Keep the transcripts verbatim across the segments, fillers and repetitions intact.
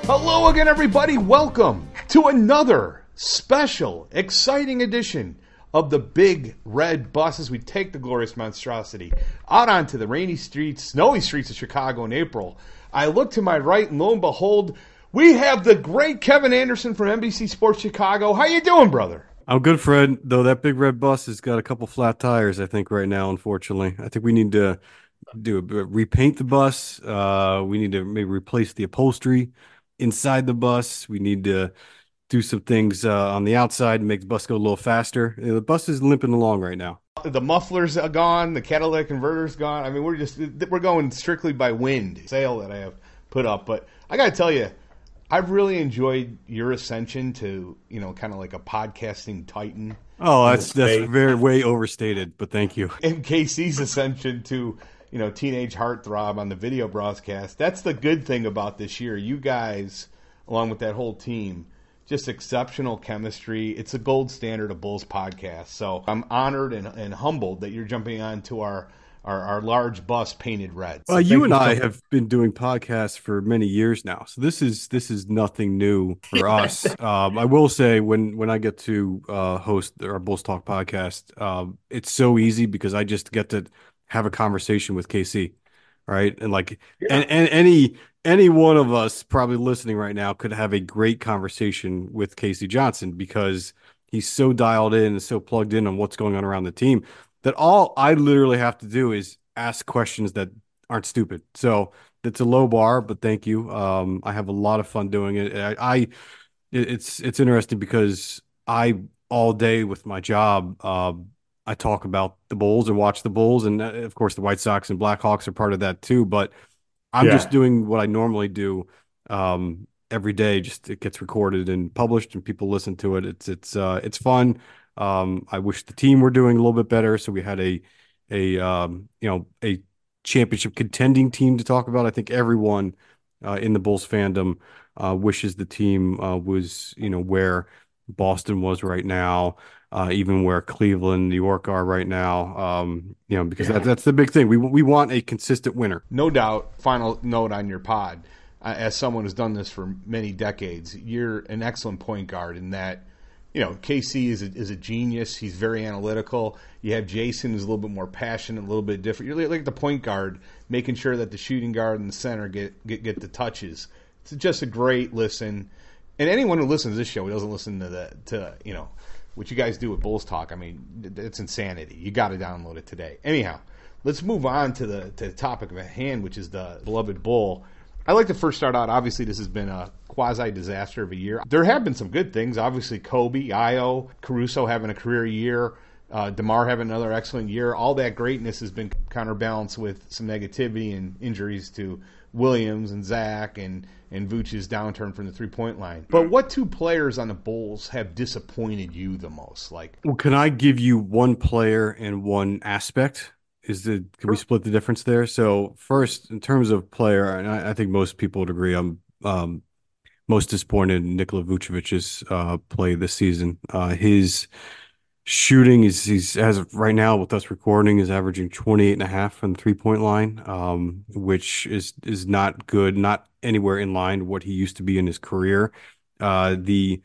Hello again, everybody. Welcome to another special, exciting edition of the Big Red Bus as we take the glorious monstrosity out onto the rainy streets, snowy streets of Chicago in April. I look to my right, and lo and behold, we have the great Kevin Anderson from N B C Sports Chicago. How you doing, brother? I'm good, Fred, though that Big Red Bus has got a couple flat tires, I think, right now, unfortunately. I think we need to do a, repaint the bus. Uh, we need to maybe replace the upholstery inside the bus. We need to do some things uh, on the outside and make the bus go a little faster. The bus is limping along right now. The mufflers are gone. The catalytic converter's gone. I mean, we're just we're going strictly by wind. Sail that I have put up, but I got to tell you, I've really enjoyed your ascension to, you know, kind of like a podcasting titan. Oh, that's that's very way overstated, but thank you. And K C's ascension to, you know, teenage heartthrob on the video broadcast. That's the good thing about this year. You guys, along with that whole team, just exceptional chemistry. It's a gold standard of Bulls podcast. So I'm honored and, and humbled that you're jumping on to our Our, our large bus painted red. So uh, you and you I so have been doing podcasts for many years now, so this is this is nothing new for us. Um, I will say when when I get to uh, host our Bulls Talk podcast, um, it's so easy because I just get to have a conversation with K C, right? And like, yeah. and, and any any one of us probably listening right now could have a great conversation with K C Johnson because he's so dialed in and so plugged in on what's going on around the team that all I literally have to do is ask questions that aren't stupid. So it's a low bar, but thank you. Um, I have a lot of fun doing it. I, I it's it's interesting because I all day with my job, uh, I talk about the Bulls and watch the Bulls, and uh, of course the White Sox and Blackhawks are part of that too. But I'm yeah. just doing what I normally do um, every day. Just it gets recorded and published, and people listen to it. It's it's uh, it's fun. Um, I wish the team were doing a little bit better. So we had a, a, um, you know, a championship contending team to talk about. I think everyone, uh, in the Bulls fandom, uh, wishes the team, uh, was, you know, where Boston was right now, uh, even where Cleveland, New York are right now. Um, you know, because yeah. that, that's the big thing. We, we want a consistent winner. No doubt. Final note on your pod, uh, as someone who's done this for many decades, you're an excellent point guard in that. You know, K C is a, is a genius. He's very analytical. You have Jason, who's a little bit more passionate, a little bit different. You're like the point guard, making sure that the shooting guard and the center get, get, get the touches. It's just a great listen. And anyone who listens to this show who doesn't listen to the to you know what you guys do with Bulls Talk, I mean, it's insanity. You got to download it today. Anyhow, let's move on to the to the topic of at hand, which is the beloved Bull. I'd like to first start out, obviously this has been a quasi-disaster of a year. There have been some good things. Obviously Kobe, Io, Caruso having a career year, uh, DeMar having another excellent year. All that greatness has been counterbalanced with some negativity and injuries to Williams and Zach and, and Vooch's downturn from the three-point line. But what two players on the Bulls have disappointed you the most? Like, well, can I give you one player and one aspect? Is the can we split the difference there? So first, in terms of player, and I, I think most people would agree, I'm um, most disappointed in Nikola Vucevic's uh, play this season. Uh, his shooting is he's as of right now with us recording is averaging twenty-eight and a half from the three point line, um, which is is not good, not anywhere in line with what he used to be in his career. Uh, the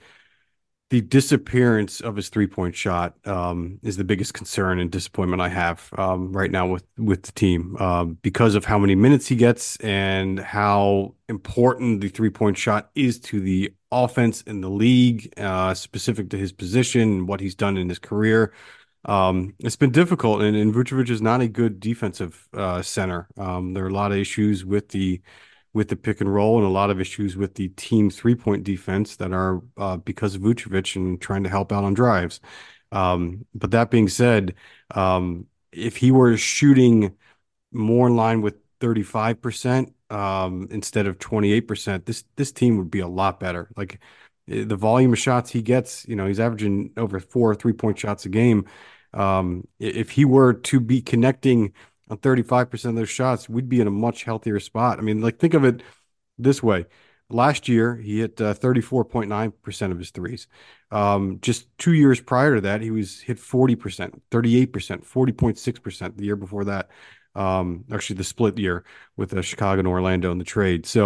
The disappearance of his three-point shot um, is the biggest concern and disappointment I have um, right now with, with the team uh, because of how many minutes he gets and how important the three-point shot is to the offense in the league, uh, specific to his position and what he's done in his career. Um, it's been difficult, and, and Vucevic is not a good defensive uh, center. Um, there are a lot of issues with the with the pick and roll and a lot of issues with the team three-point defense that are uh, because of Vucevic and trying to help out on drives. Um, but that being said, um, if he were shooting more in line with thirty-five percent um, instead of twenty-eight percent, this this team would be a lot better. Like the volume of shots he gets, you know, he's averaging over four three-point shots a game. Um, if he were to be connecting on thirty-five percent of those shots, we'd be in a much healthier spot. I mean, like, think of it this way. Last year, he hit uh, thirty-four point nine percent of his threes. Um, just two years prior to that, he was hit forty percent, thirty-eight percent, forty point six percent the year before that. Um, actually, the split year with uh, Chicago and Orlando in the trade. So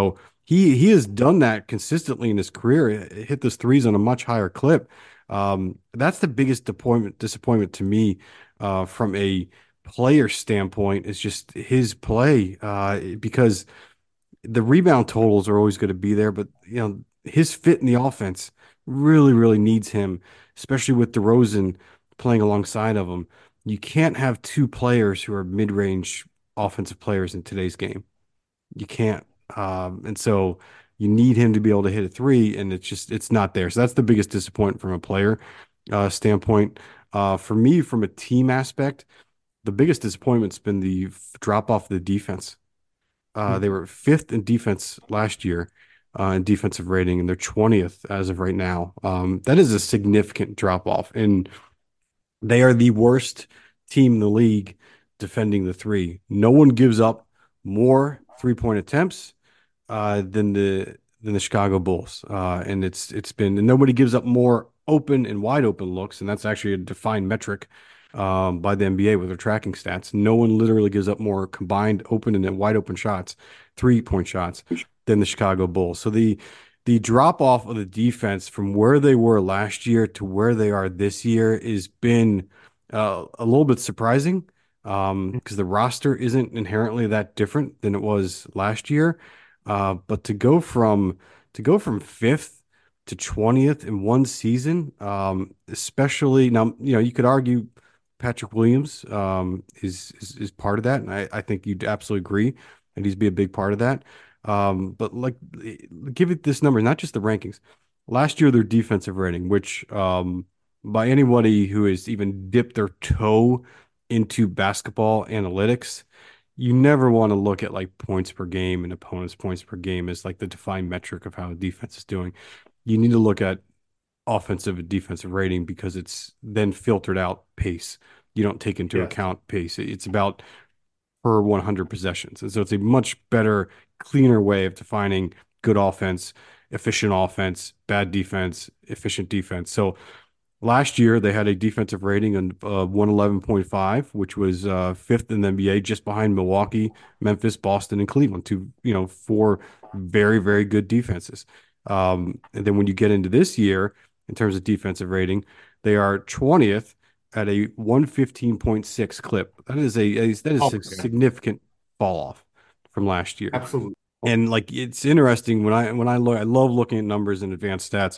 he he has done that consistently in his career. Hit those threes on a much higher clip. Um, that's the biggest disappointment disappointment to me uh, from a player standpoint is just his play uh, because the rebound totals are always going to be there, but you know his fit in the offense really really needs him, especially with DeRozan playing alongside of him. You can't have two players who are mid-range offensive players in today's game. You can't. Um, and so you need him to be able to hit a three, and it's just it's not there. So that's the biggest disappointment from a player uh, standpoint. Uh, for me, from a team aspect, the biggest disappointment's been the drop off of the defense. Uh, they were fifth in defense last year uh, in defensive rating, and they're twentieth as of right now. Um, that is a significant drop off, and they are the worst team in the league defending the three. No one gives up more three point attempts uh, than the than the Chicago Bulls, uh, and it's it's been and nobody gives up more open and wide open looks, and that's actually a defined metric um, by the N B A with their tracking stats. No one literally gives up more combined open and then wide open shots, three point shots, than the Chicago Bulls. So the the drop off of the defense from where they were last year to where they are this year has been uh, a little bit surprising um, because the roster isn't inherently that different than it was last year. Uh, but to go from to go from fifth to twentieth in one season, um, especially now, you know, you could argue Patrick Williams um, is, is is part of that, and I, I think you'd absolutely agree, and he's be a big part of that. Um, but like, give it this number, not just the rankings. Last year, their defensive rating, which um, by anybody who has even dipped their toe into basketball analytics, you never want to look at like points per game and opponents' points per game as like the defined metric of how a defense is doing. You need to look at offensive and defensive rating because it's then filtered out pace. You don't take into Yeah. account pace. It's about per one hundred possessions. And so it's a much better, cleaner way of defining good offense, efficient offense, bad defense, efficient defense. So last year, they had a defensive rating of uh, one eleven point five, which was uh, fifth in the N B A, just behind Milwaukee, Memphis, Boston, and Cleveland. Two, you know, four very, very good defenses. Um, and then when you get into this year, in terms of defensive rating, they are twentieth at a one fifteen point six clip. That is a, a that is Oh, a significant fall off from last year. absolutely. And like it's interesting when I when I look, I love looking at numbers and advanced stats,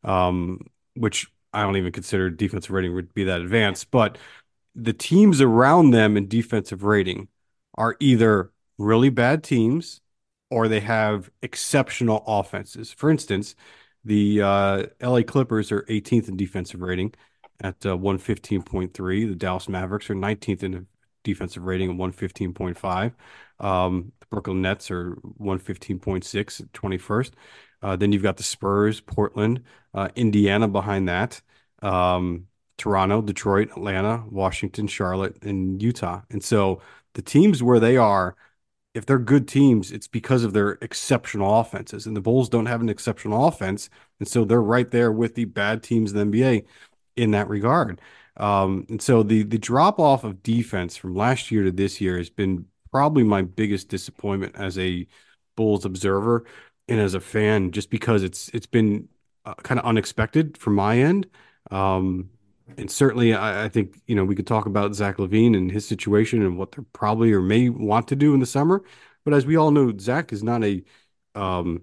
um, which I don't even consider defensive rating would be that advanced. But the teams around them in defensive rating are either really bad teams or they have exceptional offenses. For instance, the uh, L A Clippers are eighteenth in defensive rating at uh, one fifteen point three. The Dallas Mavericks are nineteenth in defensive rating at one fifteen point five. Um, the Brooklyn Nets are one fifteen point six at twenty-first. Uh, then you've got the Spurs, Portland, uh, Indiana behind that, um, Toronto, Detroit, Atlanta, Washington, Charlotte, and Utah. And so the teams where they are, if they're good teams, it's because of their exceptional offenses. And the Bulls don't have an exceptional offense. And so they're right there with the bad teams in the N B A in that regard. Um, and so the the drop off of defense from last year to this year has been probably my biggest disappointment as a Bulls observer and as a fan, just because it's it's been uh, kind of unexpected from my end. Um, and certainly, I, I think you know we could talk about Zach LaVine and his situation and what they probably or may want to do in the summer. But as we all know, Zach is not a um,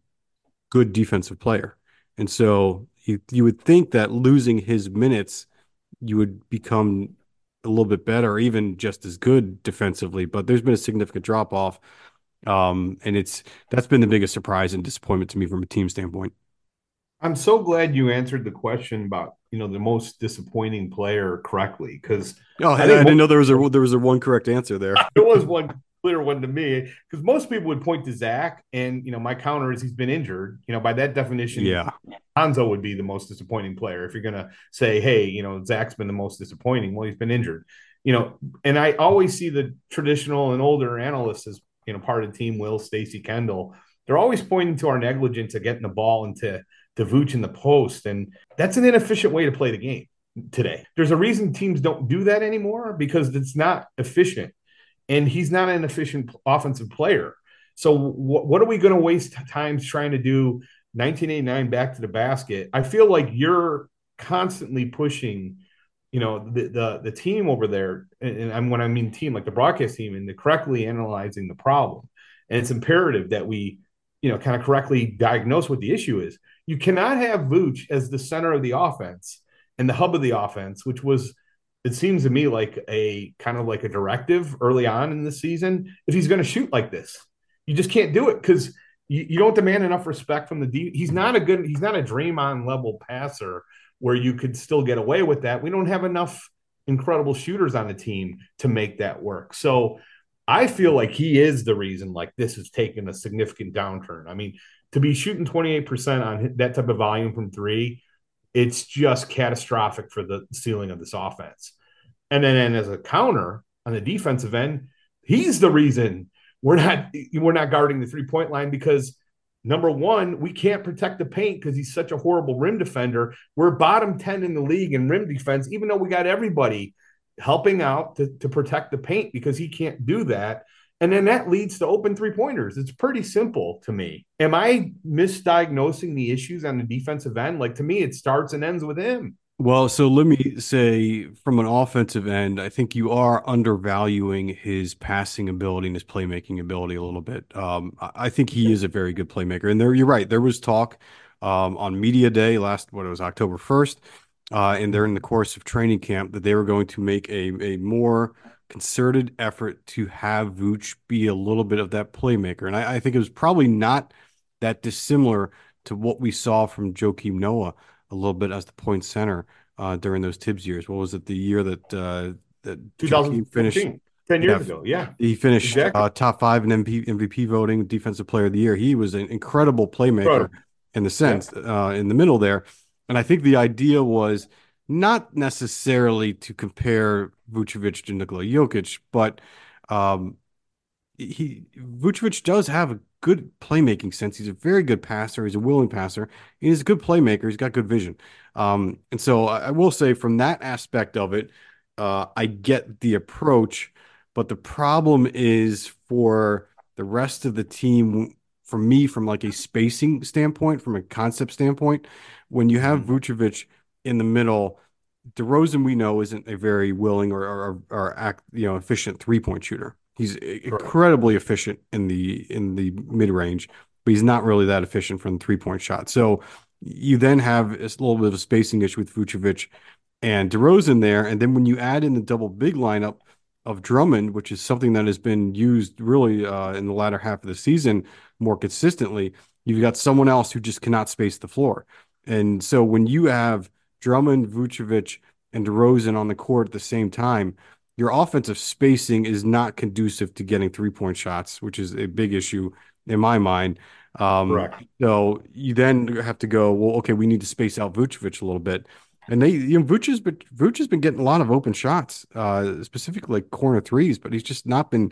good defensive player, and so you you would think that losing his minutes, you would become a little bit better, or even just as good defensively. But there's been a significant drop off, um, and it's that's been the biggest surprise and disappointment to me from a team standpoint. I'm so glad you answered the question about, you know, the most disappointing player correctly, because Oh, I, I I think didn't most know there was a there was a one correct answer there. there was one clear one to me, because most people would point to Zach, and you know, my counter is he's been injured. You know, by that definition, Yeah, Lonzo would be the most disappointing player. If you're gonna say, hey, you know, Zach's been the most disappointing, well, he's been injured. You know, and I always see the traditional and older analysts as, you know, part of the team, Will, Stacy, Kendall. They're always pointing to our negligence of getting the ball into to Vooch in the post, and that's an inefficient way to play the game today. There's a reason teams don't do that anymore, because it's not efficient, and he's not an efficient offensive player. So wh- what are we going to waste time trying to do nineteen eighty-nine back to the basket? I feel like you're constantly pushing, you know, the the, the team over there, and, and when I mean team, like the broadcast team, and the correctly analyzing the problem. And it's imperative that we, you know, kind of correctly diagnose what the issue is. You cannot have Vooch as the center of the offense and the hub of the offense, which was, it seems to me like a kind of like a directive early on in the season. If he's going to shoot like this, you just can't do it because you, you don't demand enough respect from the D. He's not a good, he's not a Draymond level passer where you could still get away with that. We don't have enough incredible shooters on the team to make that work. So I feel like he is the reason like this has taken a significant downturn. I mean, to be shooting twenty-eight percent on that type of volume from three, it's just catastrophic for the ceiling of this offense. And then and as a counter on the defensive end, he's the reason we're not we're not guarding the three point line because number one, we can't protect the paint because he's such a horrible rim defender. We're bottom ten in the league in rim defense, even though we got everybody helping out to, to protect the paint because he can't do that. And then that leads to open three pointers. It's pretty simple to me. Am I misdiagnosing the issues on the defensive end? Like to me, it starts and ends with him. Well, so let me say from an offensive end, I think you are undervaluing his passing ability and his playmaking ability a little bit. Um, I I think he is a very good playmaker. And there, you're right. There was talk um, on media day last, what it was October first, uh, and during the course of training camp that they were going to make a, a more concerted effort to have Vooch be a little bit of that playmaker. And I, I think it was probably not that dissimilar to what we saw from Joakim Noah a little bit as the point center uh, during those Tibbs years. What was it? The year that uh, that Joakim finished? twenty fourteen, ten Yeah, years ago. Yeah, he finished exactly. uh, top five in M V P voting, Defensive Player of the Year. He was an incredible playmaker Incredible. in the Yeah. sense uh, in the middle there. And I think the idea was not necessarily to compare Vucevic to Nikola Jokic, but um, he Vucevic does have a good playmaking sense. He's a very good passer. He's a willing passer. He's a good playmaker. He's got good vision. Um, and so I, I will say from that aspect of it, uh, I get the approach, but the problem is for the rest of the team, for me, from like a spacing standpoint, from a concept standpoint, when you have Mhm. Vucevic in the middle, DeRozan we know isn't a very willing or or, or act you know efficient three point shooter. He's Correct. incredibly efficient in the in the mid range, but he's not really that efficient from the three point shot. So you then have a little bit of a spacing issue with Vucevic and DeRozan there, and then when you add in the double big lineup of Drummond, which is something that has been used really uh, in the latter half of the season more consistently, you've got someone else who just cannot space the floor. And so when you have Drummond, Vucevic, and DeRozan on the court at the same time, your offensive spacing is not conducive to getting three point shots, which is a big issue in my mind. Um, Correct. so you then have to go, well, okay, we need to space out Vucevic a little bit. And they, you know, Vuce has been Vuce has been getting a lot of open shots, uh, specifically like corner threes, but he's just not been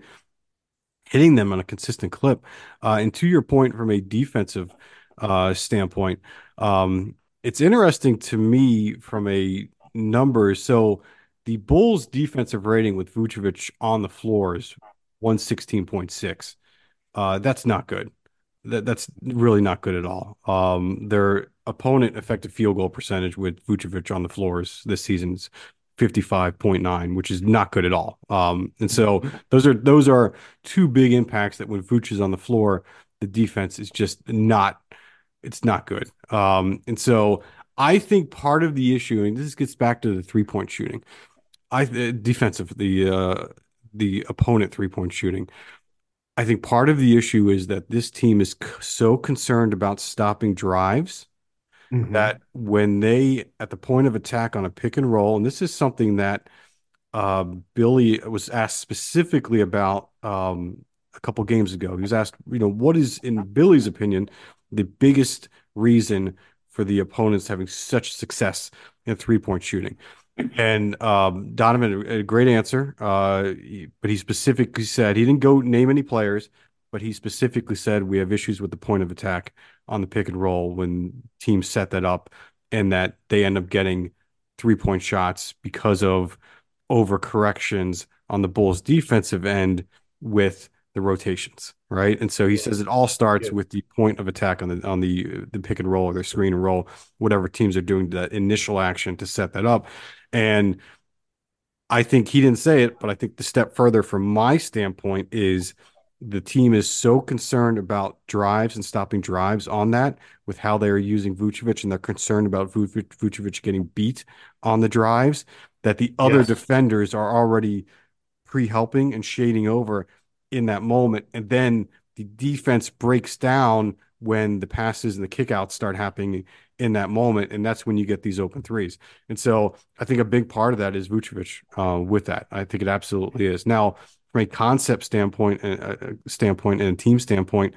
hitting them on a consistent clip. Uh, and to your point, from a defensive uh, standpoint, um, it's interesting to me from a numbers. So the Bulls' defensive rating with Vucevic on the floor is one sixteen point six. Uh, that's not good. That that's really not good at all. Um, their opponent effective field goal percentage with Vucevic on the floors this season's fifty-five point nine, which is not good at all. Um, and so those are those are two big impacts that when Vuce is on the floor, the defense is just not it's not good. Um, and so I think part of the issue, and this gets back to the three point shooting, I uh, defensive the uh, the opponent three point shooting. I think part of the issue is that this team is c- so concerned about stopping drives Mhm. that when they at the point of attack on a pick and roll, and this is something that uh, Billy was asked specifically about um, a couple games ago. He was asked, you know, what is, in Billy's opinion, the biggest reason for the opponents having such success in three point shooting? And um, Donovan had a great answer, uh, he- but he specifically said he didn't go name any players, but he specifically said we have issues with the point of attack on the pick and roll when teams set that up, and that they end up getting three point shots because of overcorrections on the Bulls' defensive end with the rotations, right? And so he says it all starts Yeah. with the point of attack on the on the the pick and roll or the screen and roll, whatever teams are doing that initial action to set that up. And I think he didn't say it, but I think the step further from my standpoint is the team is so concerned about drives and stopping drives on that with how they are using Vucevic, and they're concerned about Vucevic getting beat on the drives that the other Yes. defenders are already pre-helping and shading over in that moment. And then the defense breaks down when the passes and the kickouts start happening in that moment. And that's when you get these open threes. And so I think a big part of that is Vucevic uh, with that. I think it absolutely is. Now, from a concept standpoint, uh, standpoint and a team standpoint,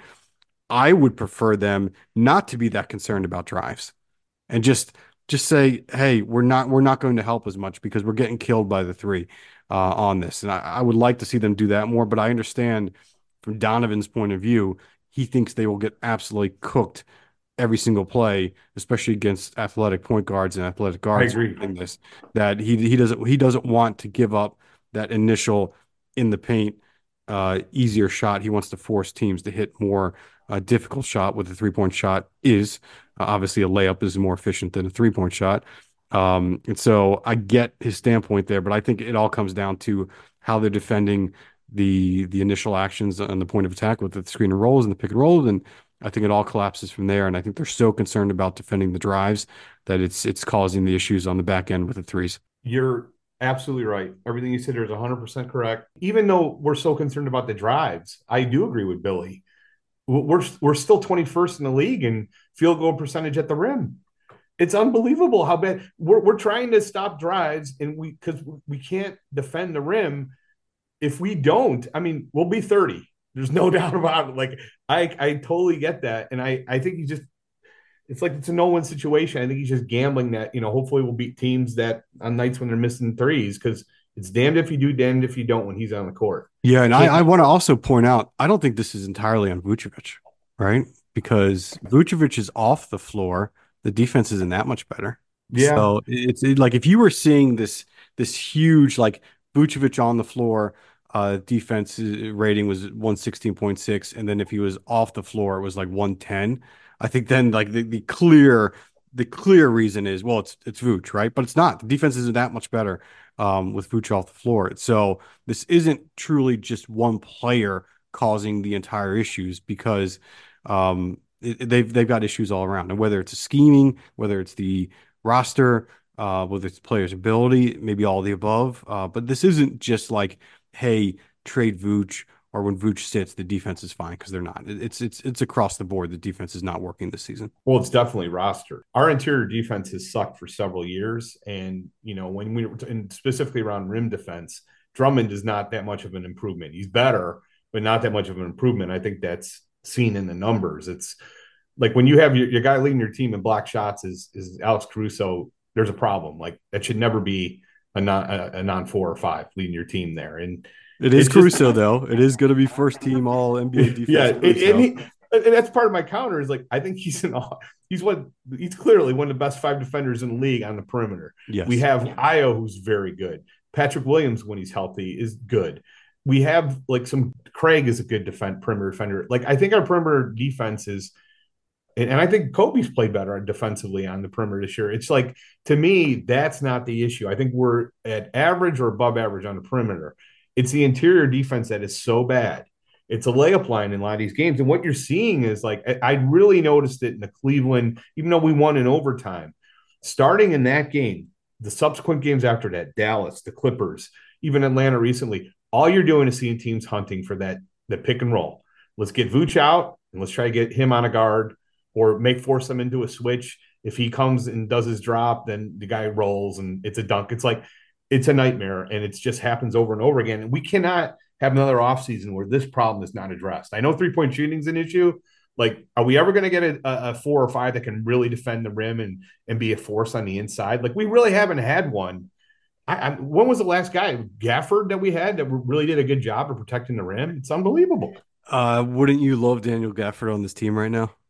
I would prefer them not to be that concerned about drives and just just say, hey, we're not we're not going to help as much because we're getting killed by the three uh, on this. And I, I would like to see them do that more, but I understand from Donovan's point of view, he thinks they will get absolutely cooked every single play, especially against athletic point guards and athletic I guards agree. in this, that he he doesn't he doesn't want to give up that initial in the paint uh, easier shot. He wants to force teams to hit more uh, difficult shot with a three point shot is. Uh, obviously, a layup is more efficient than a three point shot. Um, and so I get his standpoint there, but I think it all comes down to how they're defending the the initial actions on the point of attack with the screen and rolls and the pick and rolls. And I think it all collapses from there. And I think they're so concerned about defending the drives that it's it's causing the issues on the back end with the threes. You're absolutely right. Everything you said there is one hundred percent correct. Even though we're so concerned about the drives, I do agree with Billy. We're we're still twenty-first in the league in field goal percentage at the rim. It's unbelievable how bad we're we're trying to stop drives, and we because we can't defend the rim. If we don't, I mean, we'll be thirty. There's no doubt about it. Like I I totally get that, and I I think he just it's like it's a no-win situation. I think he's just gambling that, you know, hopefully we'll beat teams that on nights when they're missing threes, because it's damned if you do, damned if you don't when he's on the court. Yeah, and I, I want to also point out, I don't think this is entirely on Vucevic, right? Because Vucevic is off the floor, the defense isn't that much better. Yeah. So it's it, like if you were seeing this this huge like Vucevic on the floor, uh, defense rating was one sixteen point six, and then if he was off the floor, it was like one ten. I think then like the, the clear the clear reason is, well, it's it's Vooch, right? But it's not. The defense isn't that much better um, with Vooch off the floor. So this isn't truly just one player causing the entire issues, because um, it, they've they've got issues all around, and whether it's a scheming, whether it's the roster, uh, whether it's players' ability, maybe all the above. Uh, but this isn't just like, hey, trade Vooch, or when Vooch sits, the defense is fine, because they're not. It's it's it's across the board. The defense is not working this season. Well, it's definitely roster. Our interior defense has sucked for several years, and you know when we and specifically around rim defense, Drummond is not that much of an improvement. He's better, but not that much of an improvement. I think that's seen in the numbers. It's like when you have your, your guy leading your team in block shots is is Alex Caruso. There's a problem. Like that should never be a non a, a non four or five leading your team there. And it is it's Caruso just, though. It is going to be first team all N B A defense. Yeah, and, and, he, and that's part of my counter is like I think he's an he's what he's clearly one of the best five defenders in the league on the perimeter. Yes. We have Ayo, who's very good. Patrick Williams, when he's healthy, is good. We have like some Craig is a good defend perimeter defender. Like I think our perimeter defense is. And, and I think Kobe's played better defensively on the perimeter this year. It's like, to me, that's not the issue. I think we're at average or above average on the perimeter. It's the interior defense that is so bad. It's a layup line in a lot of these games. And what you're seeing is like, I, I really noticed it in the Cleveland, even though we won in overtime, starting in that game, the subsequent games after that, Dallas, the Clippers, even Atlanta recently, all you're doing is seeing teams hunting for that, the pick and roll. Let's get Vooch out and let's try to get him on a guard, or make force him into a switch. If he comes and does his drop, then the guy rolls and it's a dunk. It's like, it's a nightmare, and it just happens over and over again. And we cannot have another offseason where this problem is not addressed. I know three-point shooting is an issue. Like, are we ever going to get a, a four or five that can really defend the rim and, and be a force on the inside? Like, we really haven't had one. I, I, when was the last guy, Gafford, that we had that really did a good job of protecting the rim? It's unbelievable. Uh, wouldn't you love Daniel Gafford on this team right now?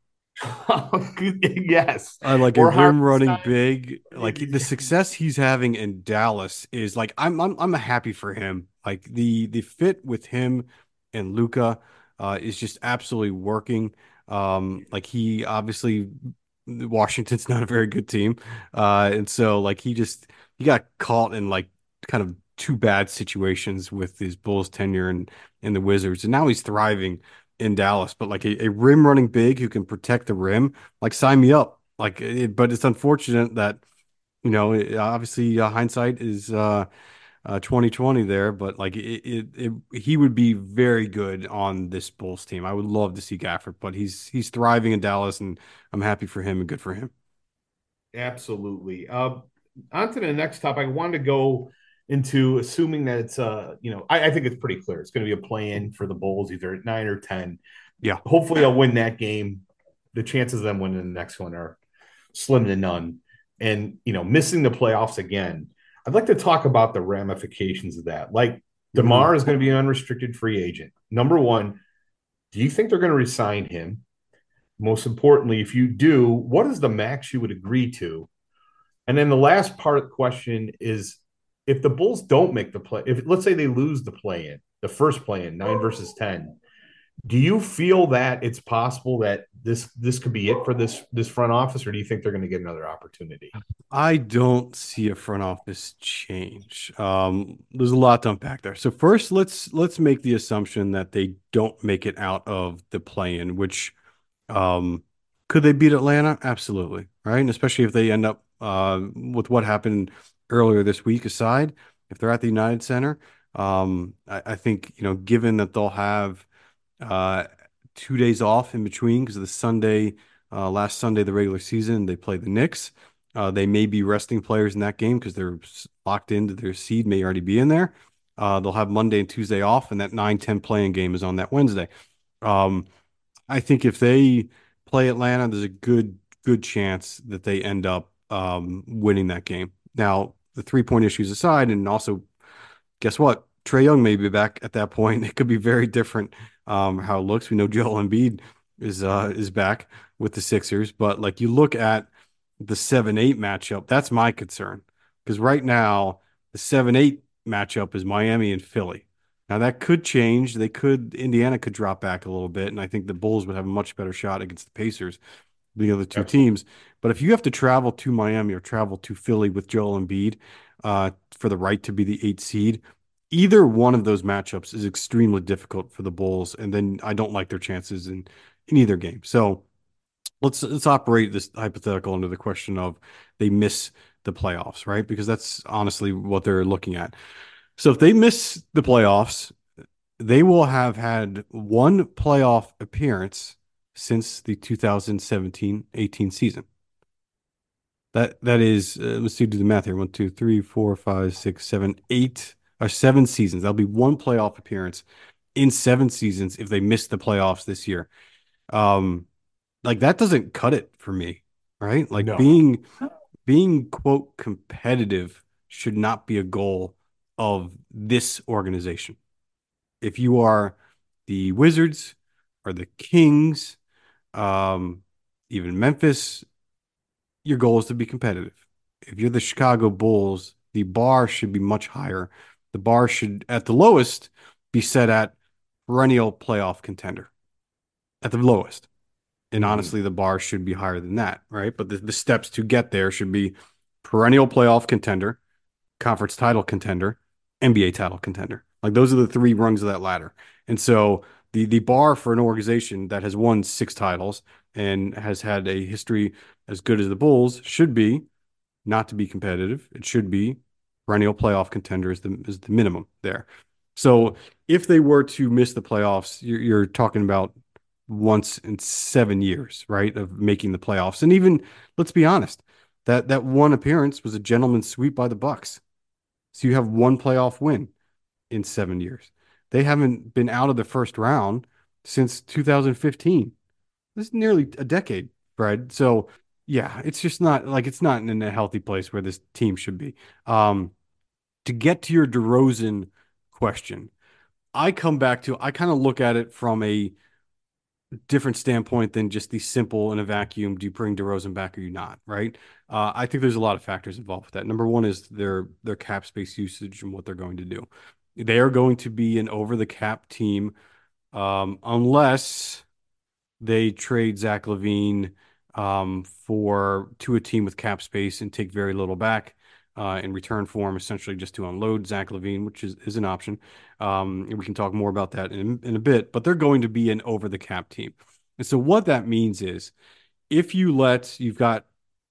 Yes. I like or a rim running Hartenstein. big. Like the success he's having in Dallas is like I'm I'm I'm happy for him. Like the the fit with him and Luka uh, is just absolutely working. Um, like he obviously Washington's not a very good team, uh, and so like he just he got caught in like kind of two bad situations with his Bulls tenure and and the Wizards, and now he's thriving in Dallas. But like a, a rim running big who can protect the rim, like sign me up. Like, it, but it's unfortunate that you know it, obviously uh, hindsight is uh, uh twenty twenty there, but like it, it, it he would be very good on this Bulls team. I would love to see Gafford, but he's he's thriving in Dallas, and I'm happy for him and good for him. Absolutely. Uh, on to the next topic. I wanted to go into assuming that it's uh, you know, I, I think it's pretty clear. It's going to be a play-in for the Bulls, either at nine or ten. Yeah. Hopefully, they'll win that game. The chances of them winning the next one are slim to none. And you know, missing the playoffs again. I'd like to talk about the ramifications of that. Like Mhm. DeMar is going to be an unrestricted free agent. Number one, do you think they're going to resign him? Most importantly, if you do, what is the max you would agree to? And then the last part of the question is if the Bulls don't make the play, if let's say they lose the play in, the first play in, nine versus ten, do you feel that it's possible that this this could be it for this this front office, or do you think they're going to get another opportunity? I don't see a front office change. Um, there's a lot to unpack there. So first, let's let's make the assumption that they don't make it out of the play-in, which um, could they beat Atlanta? Absolutely, right? And especially if they end up uh, with what happened earlier this week aside, if they're at the United Center, um, I, I think you know, given that they'll have uh, two days off in between because of the Sunday, uh, last Sunday, the regular season, they play the Knicks. Uh, they may be resting players in that game because they're locked into their seed, may already be in there. Uh, they'll have Monday and Tuesday off, and that nine ten playing game is on that Wednesday. Um, I think if they play Atlanta, there's a good good chance that they end up um, winning that game. Now, the three point issues aside, and also guess what? Trae Young may be back at that point. It could be very different um, how it looks. We know Joel Embiid is uh, is back with the Sixers, but like you look at the seven eight matchup, that's my concern because right now the seven eight matchup is Miami and Philly. Now that could change. They could Indiana could drop back a little bit, and I think the Bulls would have a much better shot against the Pacers, the other two Absolutely. teams. But if you have to travel to Miami or travel to Philly with Joel Embiid uh, for the right to be the eight seed, either one of those matchups is extremely difficult for the Bulls, and then I don't like their chances in in either game. So let's let's operate this hypothetical under the question of they miss the playoffs, right? Because that's honestly what they're looking at. So if they miss the playoffs, they will have had one playoff appearance since the two thousand seventeen eighteen season. That that is, uh, let's do the math here. One, two, three, four, five, six, seven, eight, or seven seasons. That'll be one playoff appearance in seven seasons if they miss the playoffs this year. Um, like that doesn't cut it for me, right? Like No. being being quote competitive should not be a goal of this organization. If you are the Wizards or the Kings, um, even Memphis, your goal is to be competitive. If you're the Chicago Bulls, the bar should be much higher. The bar should, at the lowest, be set at perennial playoff contender. At the lowest. And Mm-hmm. honestly, the bar should be higher than that, right? But the, the steps to get there should be perennial playoff contender, conference title contender, N B A title contender. Like those are the three rungs of that ladder. And so the the bar for an organization that has won six titles and has had a history as good as the Bulls should be not to be competitive. It should be perennial playoff contender is the is the minimum there. So if they were to miss the playoffs, you're, you're talking about once in seven years, right, of making the playoffs. And even let's be honest, that that one appearance was a gentleman's sweep by the Bucks. So you have one playoff win in seven years. They haven't been out of the first round since two thousand fifteen. This is nearly a decade, Fred. So yeah, it's just not like it's not in a healthy place where this team should be. Um, to get to your DeRozan question, I come back to I kind of look at it from a different standpoint than just the simple in a vacuum. Do you bring DeRozan back or you not? Right. Uh, I think there's a lot of factors involved with that. Number one is their their cap space usage and what they're going to do. They are going to be an over the cap team um, unless they trade Zach LaVine um, for to a team with cap space and take very little back uh, in return for him, essentially just to unload Zach LaVine, which is, is an option. Um, and we can talk more about that in, in a bit, but they're going to be an over the cap team. And so what that means is if you let, you've got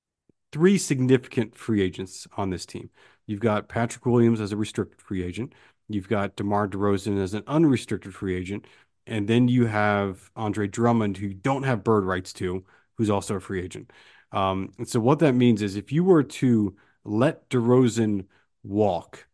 three significant free agents on this team. You've got Patrick Williams as a restricted free agent. You've got DeMar DeRozan as an unrestricted free agent. And then you have Andre Drummond, who you don't have bird rights to, who's also a free agent. Um, and so what that means is if you were to let DeRozan walk,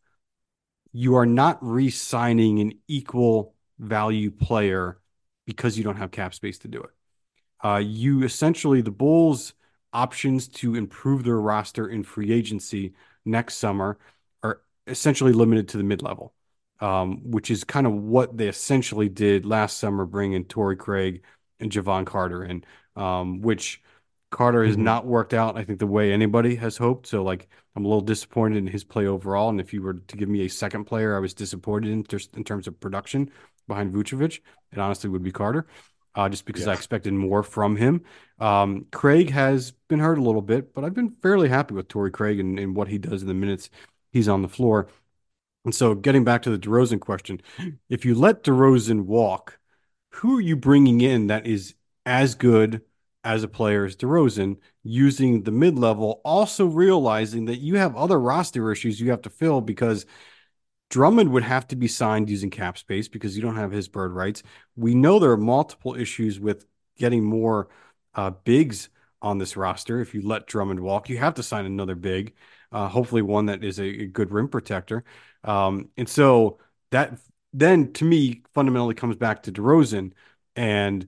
you are not re-signing an equal value player because you don't have cap space to do it. Uh, you essentially, the Bulls' options to improve their roster in free agency next summer are essentially limited to the mid level, um, which is kind of what they essentially did last summer, bringing Torrey Craig and Javon Carter in, um, which Carter has Mm-hmm. not worked out, I think, the way anybody has hoped. So, like, I'm a little disappointed in his play overall. And if you were to give me a second player, I was disappointed in just in terms of production behind Vucevic. It honestly would be Carter uh, just because I Yeah. expected more from him. Um, Craig has been hurt a little bit, but I've been fairly happy with Torrey Craig and, and what he does in the minutes he's on the floor. And so, getting back to the DeRozan question, if you let DeRozan walk, who are you bringing in that is as good as a player as DeRozan using the mid level, also realizing that you have other roster issues you have to fill because Drummond would have to be signed using cap space because you don't have his bird rights. We know there are multiple issues with getting more uh, bigs on this roster. If you let Drummond walk, you have to sign another big, uh, hopefully one that is a, a good rim protector. Um, and so that then to me fundamentally comes back to DeRozan. And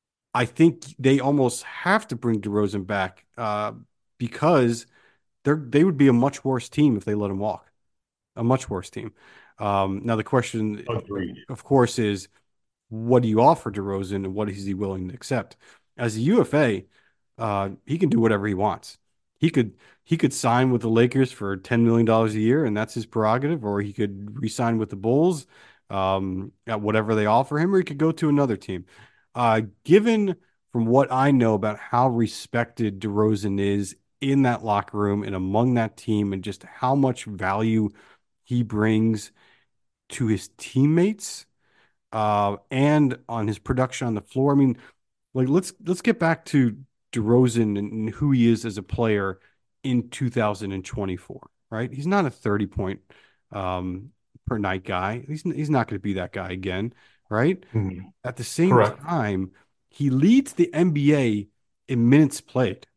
I think they almost have to bring DeRozan back uh, because they're they would be a much worse team if they let him walk, a much worse team. Um, now the question, Agreed. of course, is what do you offer DeRozan and what is he willing to accept? As a U F A, uh, he can do whatever he wants. He could he could sign with the Lakers for ten million dollars a year, and that's his prerogative, or he could re-sign with the Bulls um, at whatever they offer him, or he could go to another team. Uh, given from what I know about how respected DeRozan is in that locker room and among that team, and just how much value he brings to his teammates uh, and on his production on the floor. I mean, like let's let's get back to DeRozan and who he is as a player in two thousand twenty-four, right? He's not a thirty point um, per night guy. He's he's not going to be that guy again, right? Mm-hmm. At the same Correct. time, he leads the N B A in minutes played.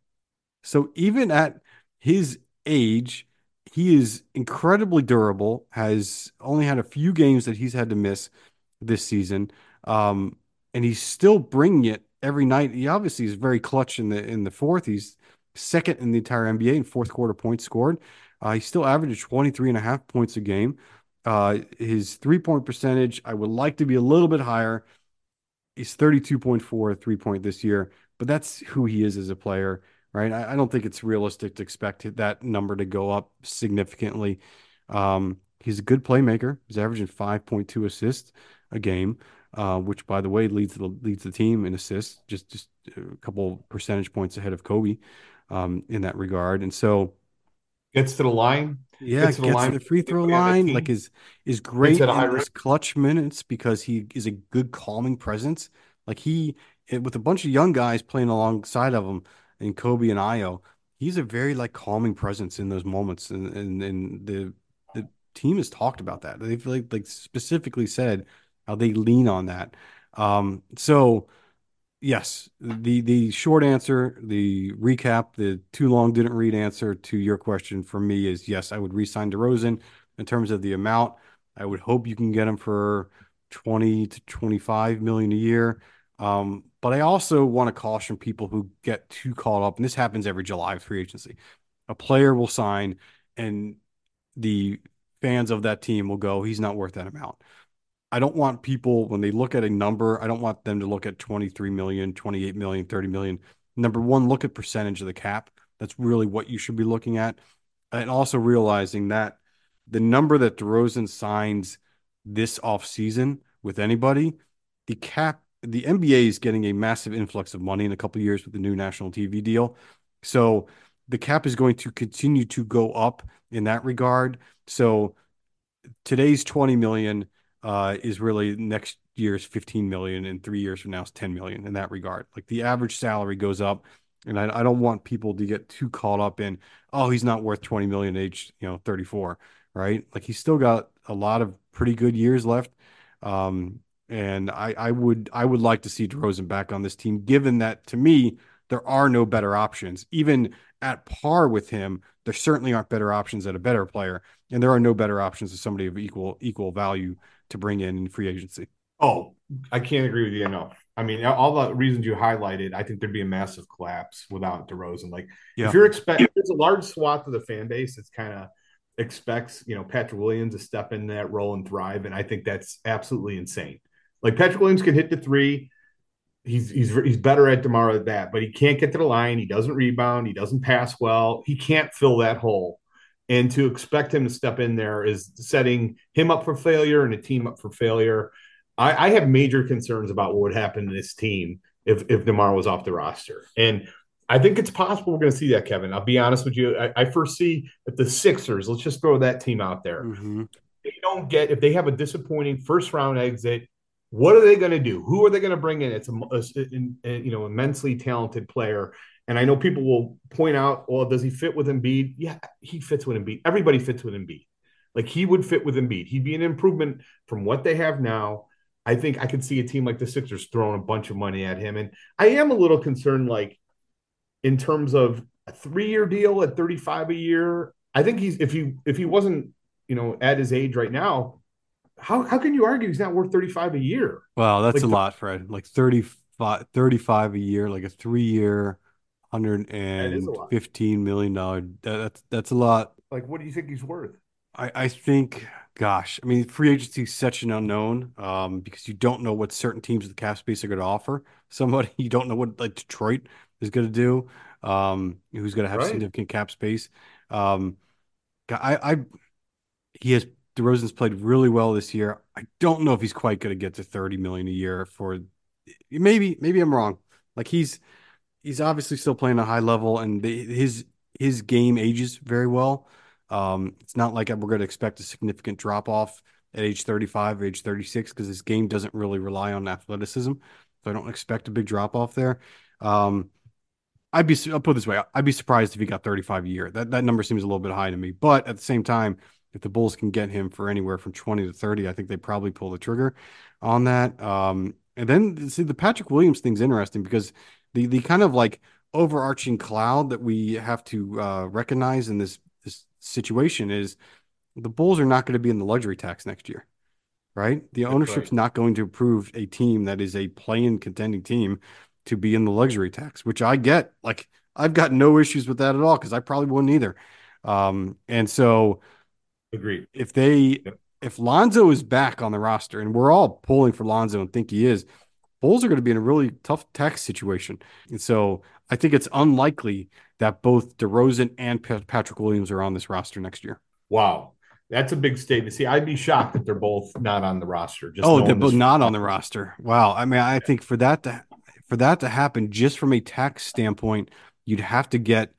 So even at his age, he is incredibly durable, has only had a few games that he's had to miss this season. Um, and he's still bringing it every night. He obviously is very clutch in the in the fourth. He's second in the entire N B A in fourth quarter points scored. Uh, he still averages twenty-three and a half points a game. Uh, his three point percentage, I would like to be a little bit higher. He's thirty-two point four three point this year, but that's who he is as a player, right? I, I don't think it's realistic to expect that number to go up significantly. Um, he's a good playmaker. He's averaging five point two assists a game, uh, which, by the way, leads the leads the team in assists, just just a couple percentage points ahead of Kobe um, in that regard. And so, Gets to the line. yeah, Gets to the gets to line the free throw quickly on that line, like team. is is Hits great at a high in rate. his clutch minutes because he is a good calming presence. Like he it, with a bunch of young guys playing alongside of him and Kobe and Io, he's a very like calming presence in those moments. And and, and the the team has talked about that. They've like like specifically said how they lean on that. Um, so yes, the the short answer, the recap, the too long didn't read answer to your question for me is yes, I would re-sign DeRozan in terms of the amount. I would hope you can get him for twenty to twenty-five million a year. Um, but I also want to caution people who get too caught up, and this happens every July with free agency. A player will sign, and the fans of that team will go, he's not worth that amount. I don't want people when they look at a number, I don't want them to look at twenty-three million, twenty-eight million, thirty million. Number one, look at percentage of the cap. That's really what you should be looking at. And also realizing that the number that DeRozan signs this offseason with anybody the cap, the N B A is getting a massive influx of money in a couple of years with the new national T V deal. So the cap is going to continue to go up in that regard. So today's twenty million uh, is really next year's fifteen million, and three years from now is ten million in that regard. Like the average salary goes up, and I, I don't want people to get too caught up in, oh, he's not worth twenty million at age, you know, thirty-four, right? Like he's still got a lot of pretty good years left. Um, and I, I would I would like to see DeRozan back on this team, given that to me, there are no better options. Even at par with him, there certainly aren't better options at a better player. And there are no better options as somebody of equal equal value to bring in in free agency. Oh, I can't agree with you enough. I mean, all the reasons you highlighted, I think there'd be a massive collapse without DeRozan. Like, Yeah. if you're expecting, there's a large swath of the fan base that's kind of expects, you know, Patrick Williams to step in that role and thrive, and I think that's absolutely insane. Like Patrick Williams can hit the three. He's he's he's better at DeMar at that, but he can't get to the line. He doesn't rebound. He doesn't pass well. He can't fill that hole. And to expect him to step in there is setting him up for failure and a team up for failure. I, I have major concerns about what would happen to this team if if DeMar was off the roster. And I think it's possible we're going to see that, Kevin. I'll be honest with you. I, I foresee that the Sixers, let's just throw that team out there. Mm-hmm. They don't get, if they have a disappointing first round exit, what are they going to do? Who are they going to bring in? It's a, a, a you know immensely talented player, and I know people will point out, well, does he fit with Embiid? Yeah, he fits with Embiid. Everybody fits with Embiid. Like he would fit with Embiid. He'd be an improvement from what they have now. I think I could see a team like the Sixers throwing a bunch of money at him, and I am a little concerned, like in terms of a three-year deal at thirty-five a year. I think he's if he if he wasn't you know at his age right now. How how can you argue he's not worth thirty-five a year? Wow, that's Like a lot, Fred. Like thirty-five, thirty-five a year, like a three-year, that is a lot. one hundred fifteen million dollars. That, that's that's a lot. Like, what do you think he's worth? I, I think, gosh, I mean, free agency is such an unknown um, because you don't know what certain teams with the cap space are going to offer somebody. You don't know what like Detroit is going to do, um, who's going to have Right. significant cap space. Um, I, I, he has DeRozan's played really well this year. I don't know if he's quite going to get to thirty million a year for maybe, maybe I'm wrong. Like he's, he's obviously still playing a high level and the, his, his game ages very well. Um, it's not like we're going to expect a significant drop off at age thirty-five or age thirty-six because his game doesn't really rely on athleticism. So I don't expect a big drop off there. Um, I'd be, I'll put it this way. I'd be surprised if he got thirty-five a year. That, that number seems a little bit high to me, but at the same time, if the Bulls can get him for anywhere from twenty to thirty, I think they probably pull the trigger on that. Um, and then see the Patrick Williams thing's interesting because the, the kind of like overarching cloud that we have to uh, recognize in this, this situation is the Bulls are not going to be in the luxury tax next year, right? The That's ownership's right. not going to approve a team that is a play-in contending team to be in the luxury tax, which I get. Like I've got no issues with that at all because I probably wouldn't either. Um, and so Agreed. if they Yep. if Lonzo is back on the roster, and we're all pulling for Lonzo and think he is, Bulls are going to be in a really tough tax situation. And so I think it's unlikely that both DeRozan and Patrick Williams are on this roster next year. Wow. That's a big statement. See, I'd be shocked if they're both not on the roster. Just Oh, they're knowing both this. not on the roster. Wow. I mean, I think for that to for that to happen, just from a tax standpoint, you'd have to get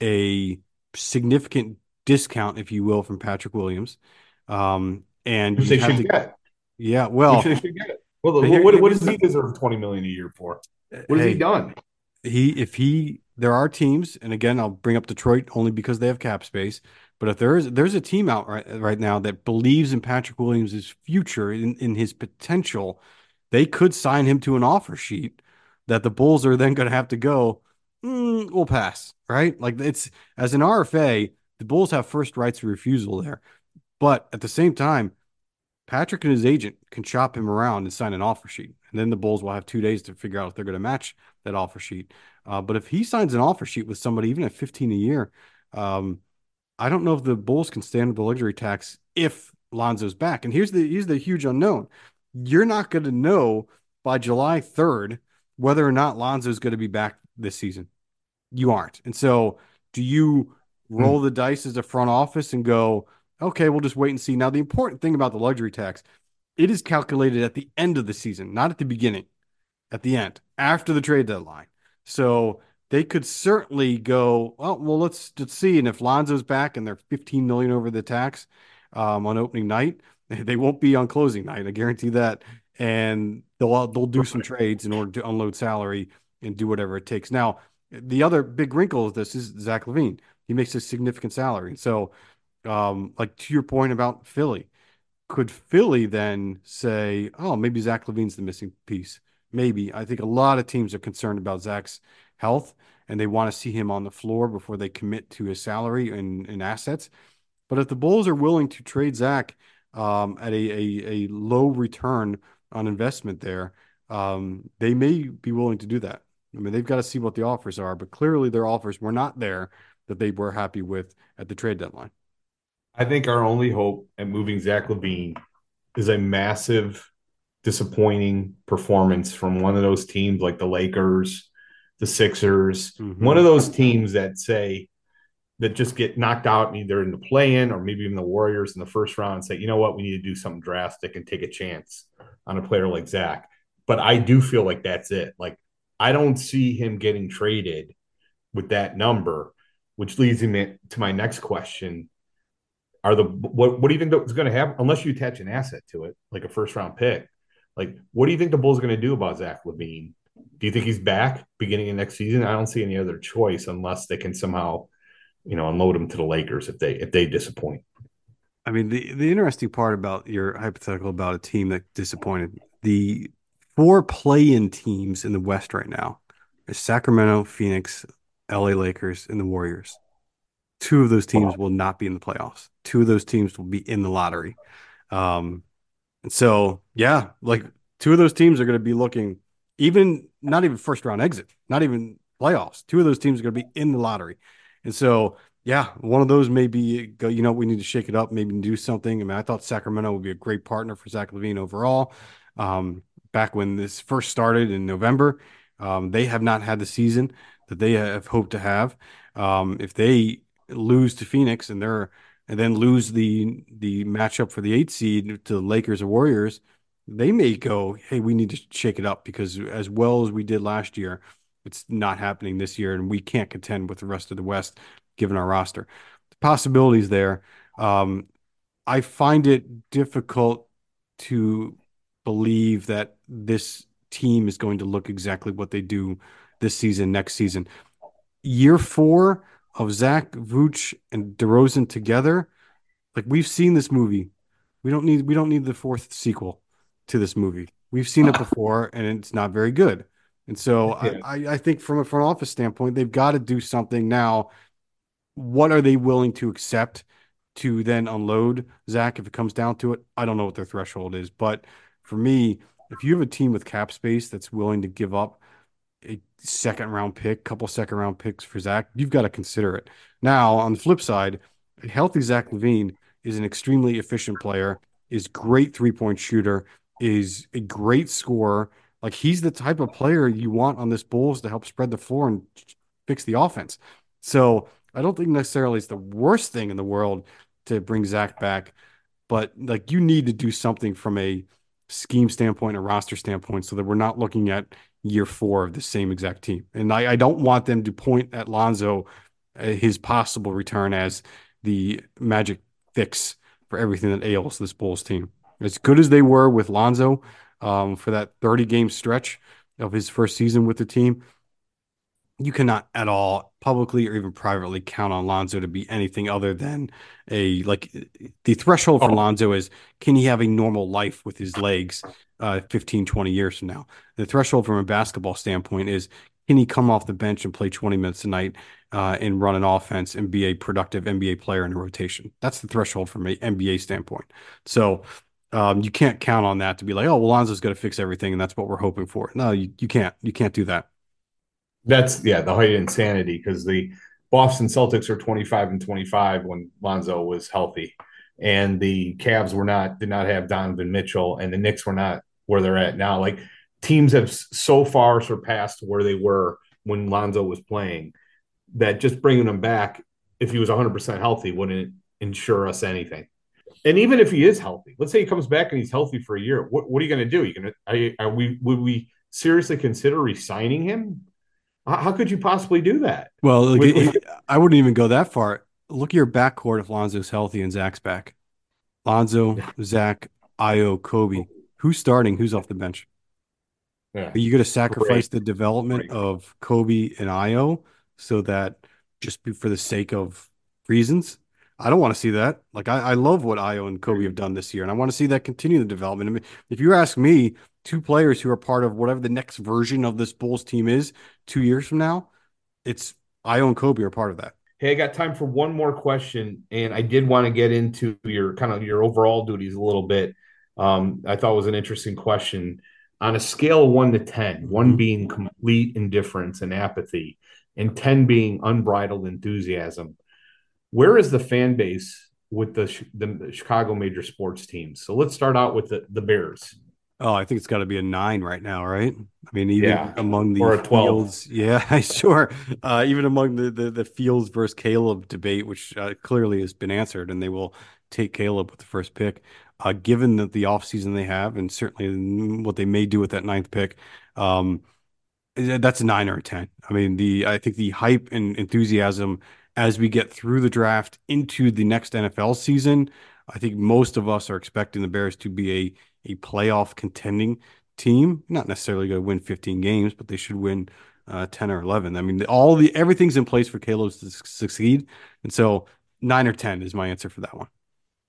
a significant discount, if you will, from Patrick Williams. Um, and Which you they have should to, get. yeah, Which well, they should get. Well, here, what, here- what does he deserve twenty million a year for? What has he hey, done? he if he there are teams, and again, I'll bring up Detroit only because they have cap space. But if there is there's a team out right right now that believes in Patrick Williams' future, in, in his potential, they could sign him to an offer sheet that the Bulls are then going to have to go, mm, we'll pass, right? Like it's as an R F A, the Bulls have first rights of refusal there. But at the same time, Patrick and his agent can shop him around and sign an offer sheet. And then the Bulls will have two days to figure out if they're going to match that offer sheet. Uh, but if he signs an offer sheet with somebody, even at fifteen a year, um, I don't know if the Bulls can stand the luxury tax if Lonzo's back. And here's the here's the huge unknown. You're not going to know by July third whether or not Lonzo's going to be back this season. You aren't. And so do you roll Hmm. the dice as a front office and go, okay, we'll just wait and see. Now, the important thing about the luxury tax, It is calculated at the end of the season, not at the beginning, at the end, after the trade deadline. So they could certainly go, well, well, let's let's see. And if Lonzo's back and they're fifteen million over the tax um, on opening night, they won't be on closing night. I guarantee that. And they'll they'll do some trades in order to unload salary and do whatever it takes. Now, the other big wrinkle of this is Zach LaVine. He makes a significant salary. So, um, like to your point about Philly, could Philly then say, oh, maybe Zach LaVine's the missing piece? Maybe. I think a lot of teams are concerned about Zach's health and they want to see him on the floor before they commit to his salary and, and assets. But if the Bulls are willing to trade Zach um, at a, a, a low return on investment there, um, they may be willing to do that. I mean, they've got to see what the offers are, but clearly their offers were not there that they were happy with at the trade deadline. I think our only hope at moving Zach LaVine is a massive, disappointing performance from one of those teams like the Lakers, the Sixers, mm-hmm. one of those teams that say that just get knocked out either in the play-in or maybe even the Warriors in the first round and say, you know what, we need to do something drastic and take a chance on a player like Zach. But I do feel like that's it. Like, I don't see him getting traded with that number, which leads me to my next question. Are the what, what do you think is going to happen unless you attach an asset to it, like a first round pick? Like, what do you think the Bulls are going to do about Zach LaVine? Do you think he's back beginning of next season? I don't see any other choice unless they can somehow, you know, unload him to the Lakers if they if they disappoint. I mean, the the interesting part about your hypothetical about a team that disappointed, the four play-in teams in the West right now are Sacramento, Phoenix, L A Lakers, and the Warriors. Two of those teams will not be in the playoffs. Two of those teams will be in the lottery. Um, and so, yeah, like two of those teams are going to be looking even not even first round exit, not even playoffs. Two of those teams are going to be in the lottery. And so, yeah, one of those may be, you know, we need to shake it up, maybe do something. I mean, I thought Sacramento would be a great partner for Zach LaVine overall. Um, back when this first started in November, um, they have not had the season that they have hoped to have. Um, if they lose to Phoenix and they're and then lose the the matchup for the eighth seed to the Lakers or Warriors, they may go, hey, we need to shake it up because as well as we did last year, it's not happening this year, and we can't contend with the rest of the West given our roster. The possibilities there. Um, I find it difficult to believe that this team is going to look exactly what they do this season, next season. Year four of Zach, Vooch, and DeRozan together, like we've seen this movie. We don't need we don't need the fourth sequel to this movie. We've seen it before, and it's not very good. And so yeah. I, I think from a front office standpoint, they've got to do something now. What are they willing to accept to then unload Zach if it comes down to it? I don't know what their threshold is. But for me, if you have a team with cap space that's willing to give up a second round pick, couple second round picks for Zach, you've got to consider it. Now, on the flip side, a healthy Zach LaVine is an extremely efficient player, is great three-point shooter, is a great scorer. Like, he's the type of player you want on this Bulls to help spread the floor and fix the offense. So I don't think necessarily it's the worst thing in the world to bring Zach back, but like you need to do something from a scheme standpoint, a roster standpoint, so that we're not looking at year four of the same exact team. And I, I don't want them to point at Lonzo, uh, his possible return as the magic fix for everything that ails this Bulls team. As good as they were with Lonzo um, for that thirty game stretch of his first season with the team, you cannot at all publicly or even privately count on Lonzo to be anything other than a, like, the threshold for oh. Lonzo is, can he have a normal life with his legs uh, fifteen, twenty years from now? The threshold from a basketball standpoint is, can he come off the bench and play twenty minutes a night uh, and run an offense and be a productive N B A player in a rotation? That's the threshold from an N B A standpoint. So um, you can't count on that to be like, oh, well, Lonzo's going to fix everything and that's what we're hoping for. No, you, you can't. You can't do that. That's, yeah, the height of insanity, because the Boston Celtics are twenty-five and twenty-five when Lonzo was healthy, and the Cavs were not did not have Donovan Mitchell, and the Knicks were not where they're at now. Like, teams have so far surpassed where they were when Lonzo was playing that just bringing him back, if he was one hundred percent healthy, wouldn't ensure us anything. and even if he is healthy, let's say he comes back and he's healthy for a year, what, what are you going to do? You going to are, are we would we seriously consider resigning him? How, how could you possibly do that? Well, like, With, it, with, I wouldn't even go that far. Look at your backcourt if Lonzo's healthy and Zach's back. Lonzo, Zach, Io, Kobe. Who's starting? Who's off the bench? yeah, Are you going to sacrifice great, the development great. of Kobe and Io so that just be for the sake of reasons? I don't want to see that. Like I, I love what Io and Kobe have done this year, and I want to see that continue the development. I mean, if you ask me, two players who are part of whatever the next version of this Bulls team is two years from now, it's Io and Kobe are part of that. Hey, I got time for one more question, and I did want to get into your kind of your overall duties a little bit. Um, I thought it was an interesting question. On a scale of one to ten, one Mhm. being complete indifference and apathy, and ten being unbridled enthusiasm, where is the fan base with the the Chicago major sports teams? So let's start out with the, the Bears. Oh, I think it's got to be a nine right now, right? I mean, even Yeah, among the or a twelve. Fields, yeah, sure. Uh, even among the, the the Fields versus Caleb debate, which uh, clearly has been answered, and they will take Caleb with the first pick. Uh, given that the offseason they have, and certainly what they may do with that ninth pick, um, that's a nine or a ten. I mean, the I think the hype and enthusiasm as we get through the draft into the next N F L season, I think most of us are expecting the Bears to be a a playoff contending team. Not necessarily going to win fifteen games, but they should win uh, ten or eleven. I mean, all the everything's in place for Caleb to succeed, and so nine or ten is my answer for that one.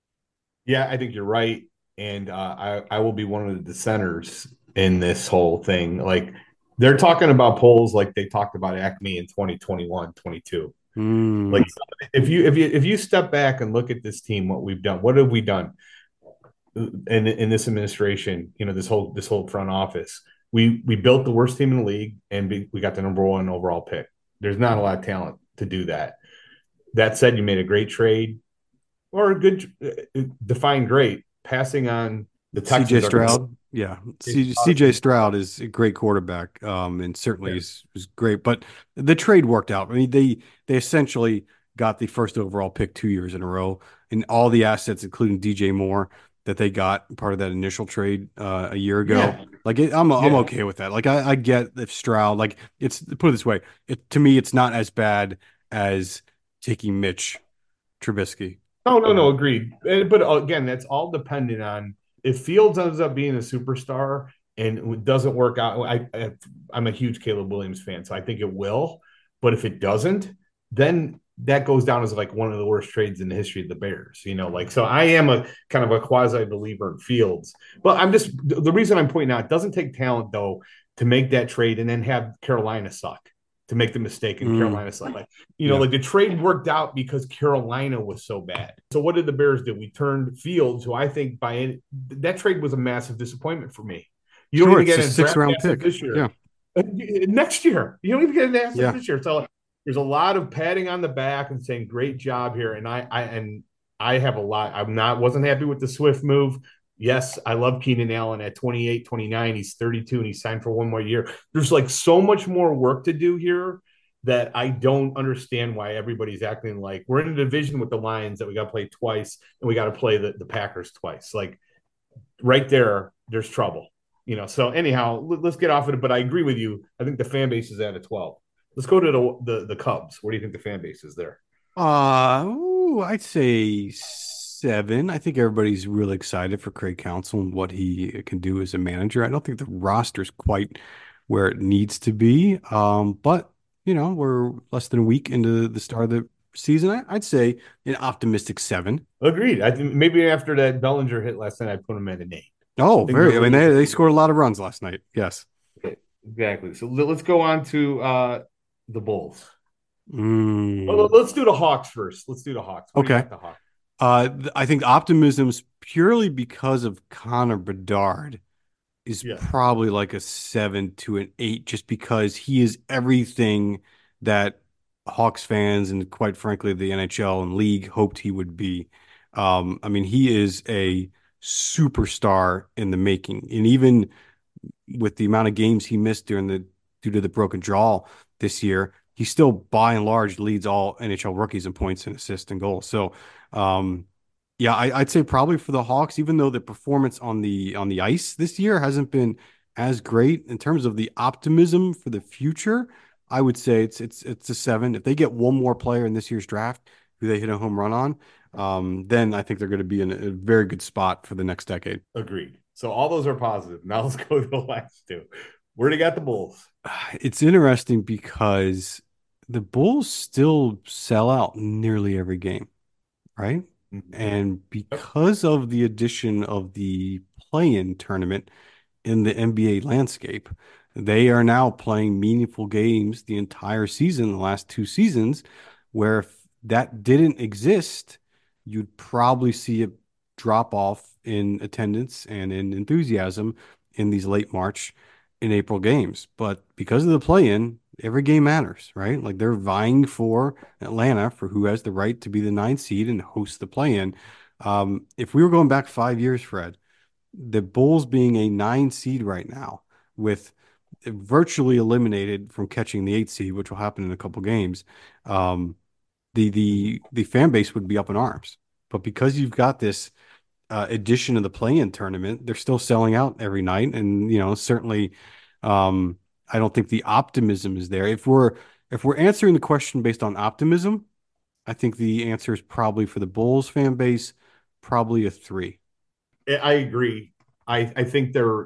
Yeah, I think you're right, and uh, I I will be one of the dissenters in this whole thing. Like they're talking about polls like they talked about Acme in twenty twenty-one, twenty-two. Mm, Like if you if you if you step back and look at this team, what we've done, what have we done in in this administration? You know, this whole this whole front office. We we built the worst team in the league, and we, we got the number one overall pick. There's not a lot of talent to do that. That said, you made a great trade or a good uh, define great passing on the C J Texans are going to Stroud, yeah, C, CJ Stroud is a great quarterback, um, and certainly yeah. is is great. But the trade worked out. I mean, they they essentially got the first overall pick two years in a row, and all the assets, including D J Moore, that they got part of that initial trade uh, a year ago. Yeah. Like it, I'm I'm Yeah. okay with that. Like I, I get if Stroud, like it's put it this way, it to me it's not as bad as taking Mitch Trubisky. No, no, no, Um, agreed. And- But again, that's all dependent on if Fields ends up being a superstar and it doesn't work out. I, I I'm a huge Caleb Williams fan, so I think it will. But if it doesn't, then that goes down as like one of the worst trades in the history of the Bears. You know, like so I am a kind of a quasi believer in Fields. But I'm just the reason I'm pointing out it doesn't take talent though to make that trade and then have Carolina suck to make the mistake in mm, Carolina suck. Like, you know, yeah, like the trade worked out because Carolina was so bad. So what did the Bears do? We turned Fields, who I think by any, that trade was a massive disappointment for me. You don't sure. even It's get a a six draft round asset pick. this year. Yeah, Uh, Next year, you don't even get an asset yeah. this year. So there's a lot of patting on the back and saying great job here. And I, I and I have a lot. I'm not wasn't happy with the Swift move. Yes, I love Keenan Allen at twenty-eight, twenty-nine. He's thirty-two and he's signed for one more year. There's like so much more work to do here that I don't understand why everybody's acting like we're in a division with the Lions that we got to play twice and we got to play the, the Packers twice. Like right there, there's trouble. You know, so anyhow, let's get off of it. But I agree with you. I think the fan base is at a twelve. Let's go to the the, the Cubs. Where do you think the fan base is there? Uh, ooh, I'd say seven. I think everybody's really excited for Craig Counsell and what he can do as a manager. I don't think the roster's quite where it needs to be. Um, but you know, we're less than a week into the start of the season. I, I'd say an optimistic seven. Agreed. I think maybe after that Bellinger hit last night, I put him at an eight. Oh, I think they're very. I mean, really they they scored a lot of runs last night. Yes. exactly. So let's go on to uh, the Bulls. Well, Mm, let's do the Hawks first. Let's do the Hawks. What do you okay. got the Hawks? Uh, th- I think optimism's purely because of Connor Bedard is Yeah. probably like a seven to an eight, just because he is everything that Hawks fans and quite frankly the N H L and league hoped he would be. Um, I mean, he is a superstar in the making, and even with the amount of games he missed during the due to the broken jaw this year, he still by and large leads all N H L rookies in points and assists and goals. So, um, Yeah, I, I'd say probably for the Hawks, even though the performance on the on the ice this year hasn't been as great in terms of the optimism for the future, I would say it's it's it's a seven. If they get one more player in this year's draft who they hit a home run on, um, then I think they're going to be in a, a very good spot for the next decade. Agreed. So all those are positive. Now let's go to the last two. Where do you got the Bulls? It's interesting because the Bulls still sell out nearly every game, right? Mhm. And Yep. because of the addition of the play-in tournament in the N B A landscape, they are now playing meaningful games the entire season, the last two seasons, where if that didn't exist, you'd probably see it drop off in attendance and in enthusiasm in these late March and April games. But because of the play-in, every game matters, right? Like they're vying for Atlanta for who has the right to be the ninth seed and host the play-in. Um, if we were going back five years, Fred, the Bulls being a nine seed right now, with virtually eliminated from catching the eight seed, which will happen in a couple games, um, the the the fan base would be up in arms. But because you've got this uh, edition of the play-in tournament, they're still selling out every night, and you know certainly, um, I don't think the optimism is there. If we're if we're answering the question based on optimism, I think the answer is probably for the Bulls fan base, probably a three. I agree. I I think they're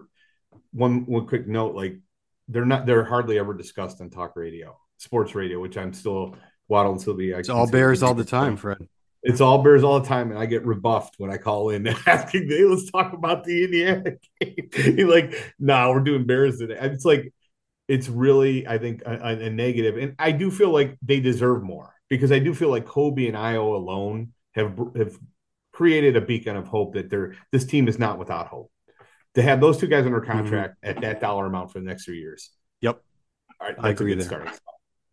one one quick note, like they're not they're hardly ever discussed on talk radio, sports radio, which I'm still Waddle and Sylvie I It's all consider the Bears all the biggest time, fan. Fred. It's all Bears all the time, and I get rebuffed when I call in asking, "Hey, let's talk about the Indiana game." You're like, "No, nah, we're doing Bears today." And it's like it's really, I think, a, a negative, and I do feel like they deserve more because I do feel like Kobe and Io alone have have created a beacon of hope that they're this team is not without hope. To have those two guys under Hmm. contract at that dollar amount for the next three years, Yep, all right, I that's a agree good there. starting spot.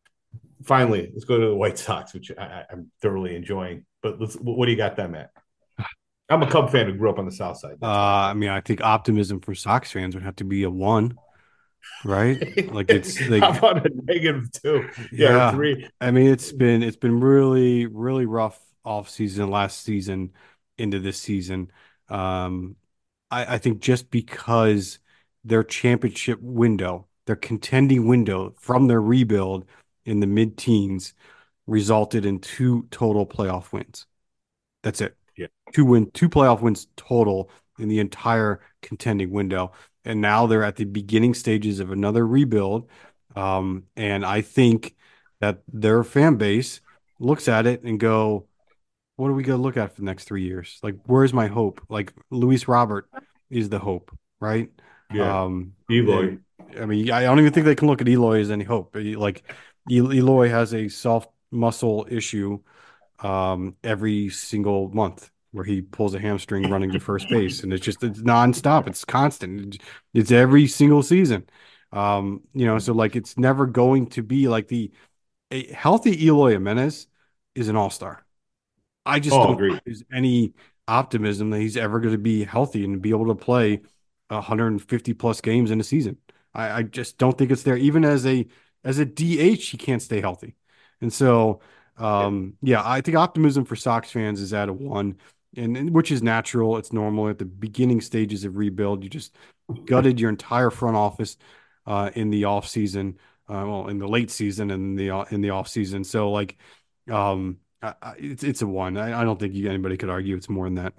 Finally, let's go to the White Sox, which I, I'm thoroughly enjoying. But let's, what do you got them at? I'm a Cub fan who grew up on the South Side. Uh, That's why. I mean, I think optimism for Sox fans would have to be a one, right? Like it's How like, about a negative two? Yeah, or yeah. three. I mean, it's been it's been really really rough off season last season into this season. Um, I, I think just because their championship window, their contending window from their rebuild in the mid-teens resulted in two total playoff wins. That's it. Yeah. Two win, two playoff wins total in the entire contending window. And now they're at the beginning stages of another rebuild. Um, and I think that their fan base looks at it and go, what are we going to look at for the next three years? Like, where's my hope? Like, Luis Robert is the hope, right? Yeah. Um, Eloy. and I mean, I don't even think they can look at Eloy as any hope. Like, Eloy has a soft muscle issue um, every single month where he pulls a hamstring running to first base, and it's just it's nonstop. It's constant. It's every single season. Um, you know, so like it's never going to be like the a healthy Eloy Jimenez is an all star. I just Oh, don't think agreed. there's any optimism that he's ever going to be healthy and be able to play one hundred fifty plus games in a season. I, I just don't think it's there. Even as a as a D H, he can't stay healthy. And so, Yeah. um, yeah, I think optimism for Sox fans is at a one, and, and which is natural. It's normal at the beginning stages of rebuild. You just gutted your entire front office uh, in the off season, uh, well, in the late season and the in the off season. So like, um, I, I, it's it's a one. I, I don't think you, anybody could argue it's more than that.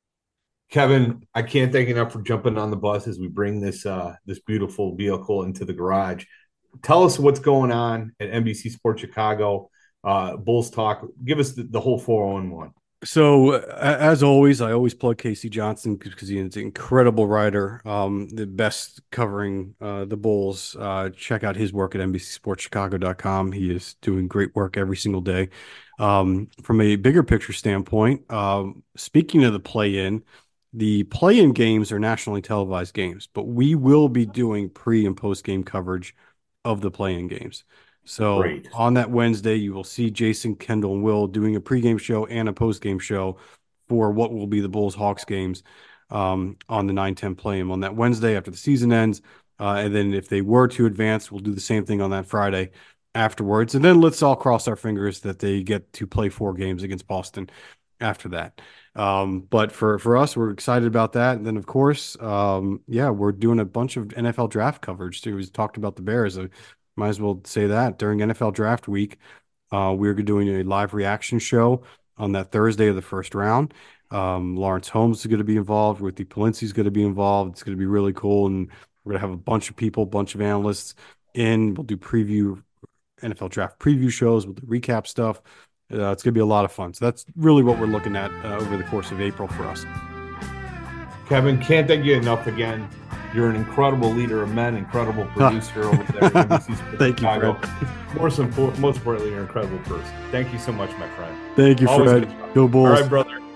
Kevin, I can't thank you enough for jumping on the bus as we bring this uh this beautiful vehicle into the garage. Tell us what's going on at N B C Sports Chicago, uh, Bulls Talk. Give us the, the whole four oh one. So as always, I always plug Casey Johnson because he's an incredible writer, um, the best covering uh, the Bulls. Uh, check out his work at N B C Sports Chicago dot com. He is doing great work every single day. Um, from a bigger picture standpoint, um, speaking of the play-in, the play-in games are nationally televised games, but we will be doing pre and post game coverage of the play-in games. So Great. on that Wednesday, you will see Jason, Kendall, and Will doing a pregame show and a postgame show for what will be the Bulls Hawks games um, on the nine ten play-in on that Wednesday after the season ends. Uh, and then if they were to advance, we'll do the same thing on that Friday afterwards. And then let's all cross our fingers that they get to play four games against Boston after that. Um, but for, for us, we're excited about that. And then, of course, um, yeah, we're doing a bunch of N F L draft coverage too. We talked about the Bears. I might as well say that during N F L draft week, uh, we're doing a live reaction show on that Thursday of the first round. Um, Lawrence Holmes is going to be involved. Ruthie Polinsky is going to be involved. It's going to be really cool. And we're going to have a bunch of people, bunch of analysts in. We'll do preview N F L draft preview shows. We'll do recap stuff. Uh, it's going to be a lot of fun. So that's really what we're looking at uh, over the course of April for us. Kevin, can't thank you enough again. You're an incredible leader of men, incredible producer over there at N B C Sports Thank Chicago. you, Fred. Most, important, most importantly, you're an incredible person. Thank you so much, my friend. Thank you, Always Fred. Go Bulls. All right, brother.